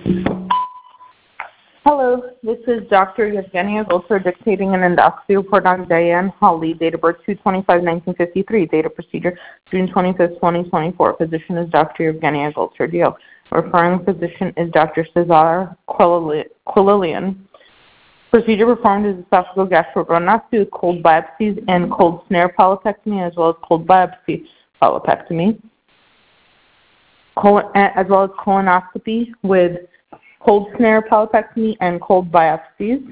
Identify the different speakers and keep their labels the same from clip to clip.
Speaker 1: Hello, this is Dr. Yevgenia Goltzer dictating an endoscopy report on Diane Hawley, date of birth 2/25/1953, date of procedure June 25th, 2024. Physician is Dr. Yevgenia Goltzer, DO. Referring physician is Dr. Cesar Quililian. Procedure performed is esophageal gastrobronchoscopy with cold biopsies and cold snare polypectomy, as well as cold biopsy polypectomy, as well as colonoscopy with cold snare polypectomy and cold biopsies.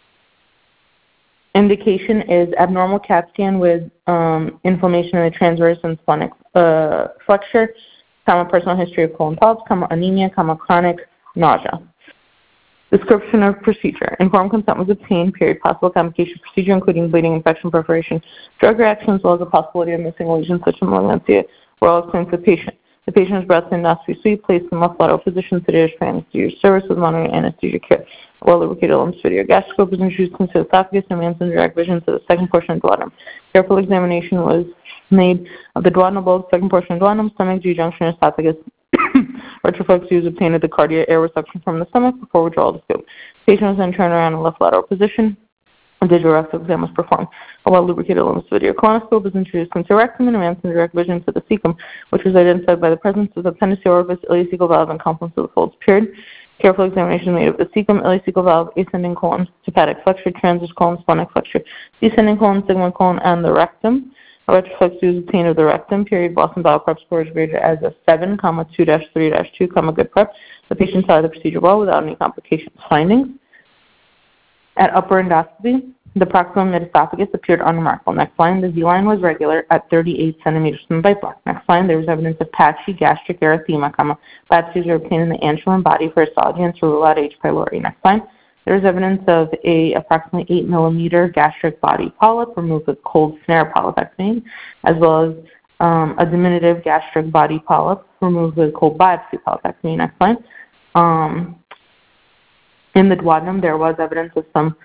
Speaker 1: Indication is abnormal CAT scan with inflammation in the transverse and splenic flexure, personal history of colon polyps, anemia, chronic nausea. Description of procedure. Informed consent was obtained, period. Possible complication procedure, including bleeding, infection, perforation, drug reaction, as well as the possibility of missing lesions such as malignancy, were all explained to the patient. The patient was brought to the endoscopy suite, placed in left lateral position, sedated for anesthesia service with monitoring anesthesia care. A well-lubricated lumpspheric gastroscope was introduced into the esophagus and ran some direct vision to the second portion of the duodenum. Careful examination was made of the duodenal bulb, second portion of the duodenum, stomach, G-junction, esophagus. Retroflexy was obtained at the cardia air reception from the stomach before withdrawal of the scope. The patient was then turned around in left lateral position. A digital rectal exam was performed. A well-lubricated lumpspheric colonoscope was introduced into rectum and ran some direct vision to the cecum, which was identified by the presence of the appendiceal orifice, ileocecal valve, and confluence of the folds. Period. Careful examination made of the cecum, ileocecal valve, ascending colon, hepatic flexure, transverse colon, splenic flexure, descending colon, sigmoid colon, and the rectum. A retroflexy was obtained of the rectum. Period. Boston Bowel Prep score is graded as a 7, 2-3-2, good prep. The patient started the procedure well without any complications. Findings. At upper endoscopy, the proximal mid-esophagus appeared unremarkable. Next line, the Z-line was regular at 38 centimeters from the bite block. Next line, there was evidence of patchy gastric erythema, biopsies were obtained in the antrum body for histology and to rule out H. pylori. Next line, there was evidence of a approximately 8 millimeter gastric body polyp removed with cold snare polypectomy, as well as a diminutive gastric body polyp removed with cold biopsy polypectomy. Next line. In the duodenum, there was evidence of some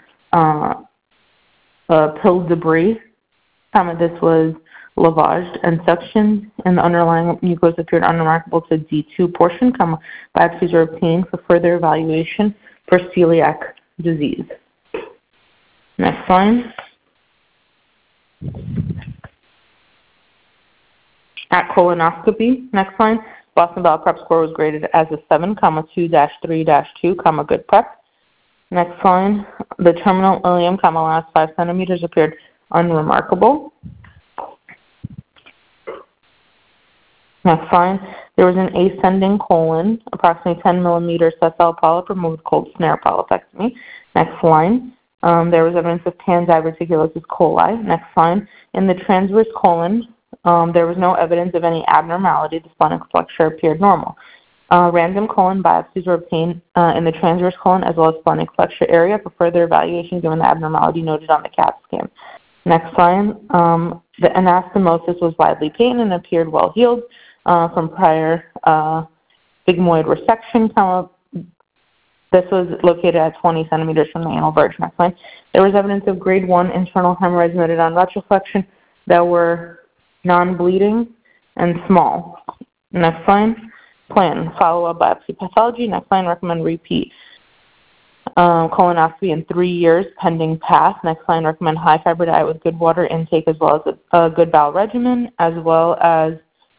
Speaker 1: pill debris. This was lavaged and suctioned, and the underlying mucosa appeared unremarkable to D2 portion. Biopsies were obtained for further evaluation for celiac disease. Next line. At colonoscopy, next line, Boston Bowel Prep score was graded as a 7, 2-3-2, good prep. Next line, the terminal ileum, last 5 centimeters appeared unremarkable. Next line, there was an ascending colon, approximately 10 millimeter sessile polyp removed with cold snare polypectomy. Next line, there was evidence of pan-diverticulosis coli. Next line, in the transverse colon, there was no evidence of any abnormality. The splenic flexure appeared normal. Random colon biopsies were obtained in the transverse colon as well as splenic flexure area for further evaluation given the abnormality noted on the CAT scan. Next line, the anastomosis was widely patent and appeared well healed from prior sigmoid resection. This was located at 20 centimeters from the anal verge. Next line, there was evidence of grade 1 internal hemorrhoids noted on retroflexion that were non-bleeding and small. Next line. Plan, follow-up biopsy pathology. Next line, recommend repeat colonoscopy in 3 years pending path. Next line, recommend high fiber diet with good water intake as well as a good bowel regimen, as well as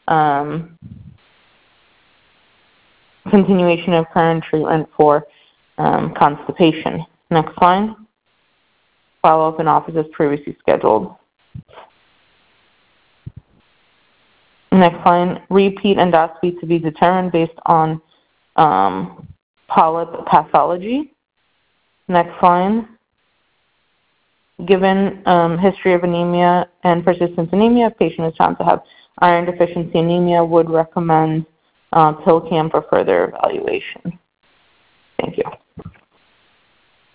Speaker 1: continuation of current treatment for constipation. Next line, follow-up in office as previously scheduled. Next line, repeat endoscopy to be determined based on polyp pathology. Next line, given history of anemia and persistent anemia, if patient is found to have iron deficiency anemia, would recommend PillCam for further evaluation. Thank you.